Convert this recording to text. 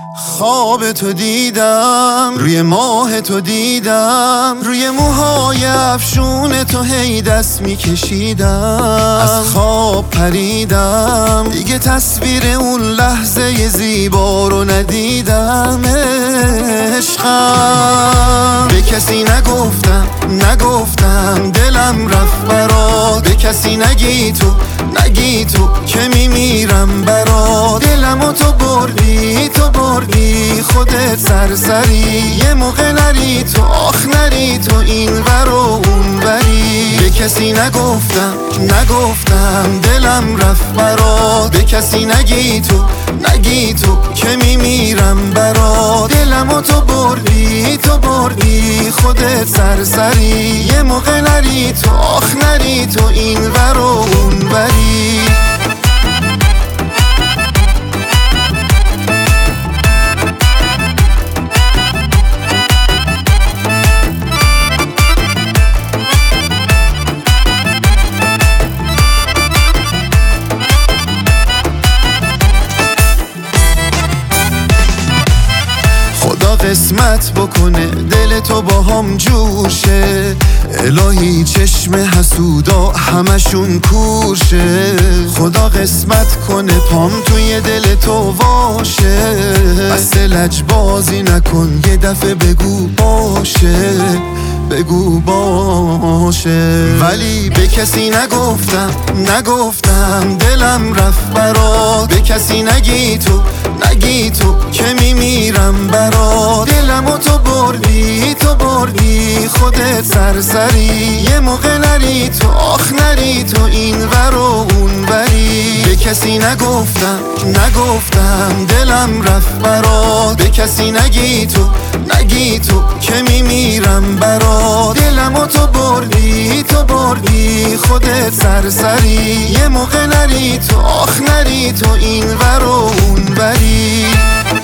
خواب تو دیدم، روی ماه تو دیدم، روی موهای افشون تو هی دست میکشیدم. از خواب پریدم، دیگه تصویر اون لحظه زیبا رو ندیدم. عشقم به کسی نگفتم دلم رفت برات. به کسی نگی تو که میمیرم برات. دلمو تو بردی خودت سرسری. یه موقع نری تو آخ نری تو این ور و اون وری. به کسی نگفتم دلم رفت برات. به کسی نگی تو که میمیرم برات. دلمو تو بردی خودت سرسری. یه موقع نری تو آخ نری تو این ور و اون وری. قسمت بکنه دل تو با هم جوشه. الهی چشم حسودا همشون کورشه. خدا قسمت کنه پام توی دل تو واشه. بس لجبازی نکن یه دفعه بگو باشه. ولی به کسی نگفتم دلم رفت برات. به کسی نگی تو که میمیرم برات. دلمو تو بردی خودت سرسری. یه موقع نری تو آخ نری تو این ور و اون وری. به کسی نگفتم دلم رفت برات. به کسی نگی تو که میمیرم برات. دلمو تو بردی خودت سرسری. یه موقع نری تو آخ نری تو این ور و اون وری.